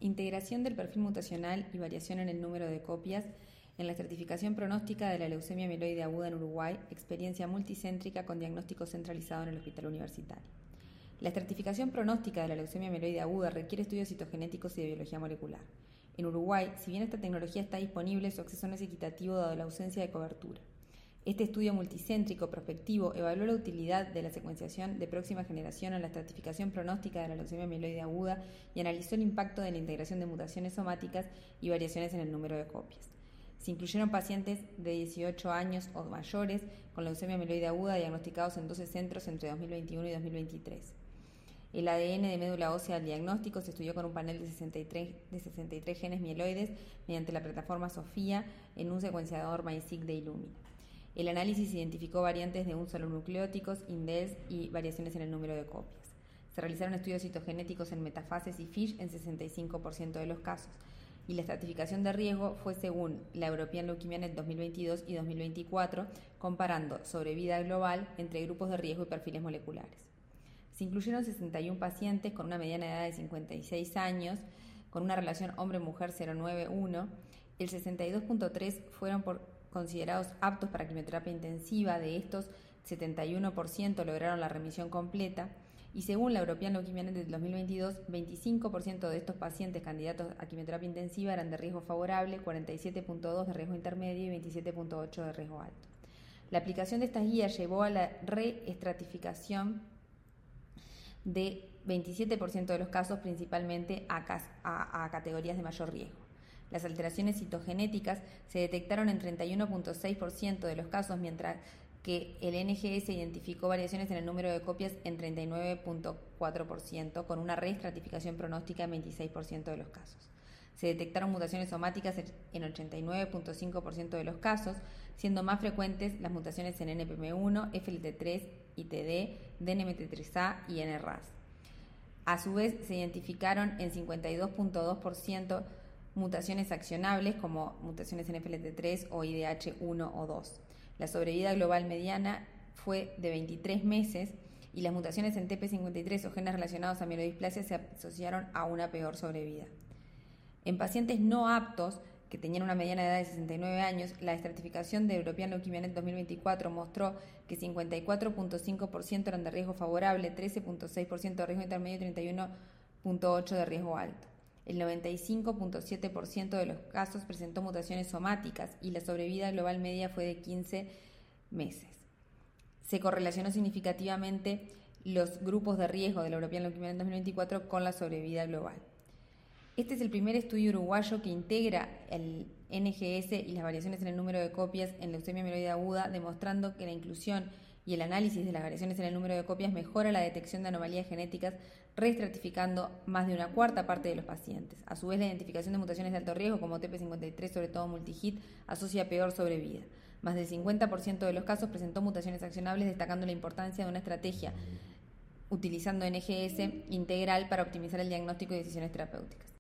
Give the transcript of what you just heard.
Integración del perfil mutacional y variación en el número de copias en la estratificación pronóstica de la leucemia mieloide aguda en Uruguay, experiencia multicéntrica con diagnóstico centralizado en el Hospital Universitario. La estratificación pronóstica de la leucemia mieloide aguda requiere estudios citogenéticos y de biología molecular. En Uruguay, si bien esta tecnología está disponible, su acceso no es equitativo dado la ausencia de cobertura. Este estudio multicéntrico prospectivo evaluó la utilidad de la secuenciación de próxima generación en la estratificación pronóstica de la leucemia mieloide aguda y analizó el impacto de la integración de mutaciones somáticas y variaciones en el número de copias. Se incluyeron pacientes de 18 años o mayores con leucemia mieloide aguda diagnosticados en 12 centros entre 2021 y 2023. El ADN de médula ósea del diagnóstico se estudió con un panel de 63 genes mieloides mediante la plataforma SOFIA en un secuenciador MiSeq de Illumina. El análisis identificó variantes de un solo nucleóticos, indels y variaciones en el número de copias. Se realizaron estudios citogenéticos en metafases y FISH en 65% de los casos, y la estratificación de riesgo fue según la European Leukemia Net 2022 y 2024, comparando sobrevida global entre grupos de riesgo y perfiles moleculares. Se incluyeron 61 pacientes con una mediana edad de 56 años, con una relación hombre-mujer 091. El 62.3 fueron considerados aptos para quimioterapia intensiva. De estos, 71% lograron la remisión completa. Y según la European Leukemia Net del 2022, 25% de estos pacientes candidatos a quimioterapia intensiva eran de riesgo favorable, 47.2% de riesgo intermedio y 27.8% de riesgo alto. La aplicación de estas guías llevó a la reestratificación de 27% de los casos, principalmente a categorías de mayor riesgo. Las alteraciones citogenéticas se detectaron en 31.6% de los casos, mientras que el NGS identificó variaciones en el número de copias en 39.4%, con una reestratificación pronóstica en 26% de los casos. Se detectaron mutaciones somáticas en 89.5% de los casos, siendo más frecuentes las mutaciones en NPM1, FLT3, ITD, DNMT3A y NRAS. A su vez, se identificaron en 52.2% mutaciones accionables como mutaciones en FLT3 o IDH1 o 2. La sobrevida global mediana fue de 23 meses y las mutaciones en TP53 o genes relacionados a mielodisplasia se asociaron a una peor sobrevida. En pacientes no aptos, que tenían una mediana edad de 69 años, la estratificación de European Leukemia Net 2024 mostró que 54.5% eran de riesgo favorable, 13.6% de riesgo intermedio y 31.8% de riesgo alto. El 95.7% de los casos presentó mutaciones somáticas y la sobrevida global media fue de 15 meses. Se correlacionó significativamente los grupos de riesgo de la European Leukemia Net 2024 con la sobrevida global. Este es el primer estudio uruguayo que integra el NGS y las variaciones en el número de copias en leucemia mieloide aguda, demostrando que la inclusión y el análisis de las variaciones en el número de copias mejora la detección de anomalías genéticas, reestratificando más de una cuarta parte de los pacientes. A su vez, la identificación de mutaciones de alto riesgo, como TP53, sobre todo multihit, asocia peor sobrevida. Más del 50% de los casos presentó mutaciones accionables, destacando la importancia de una estrategia utilizando NGS integral para optimizar el diagnóstico y decisiones terapéuticas.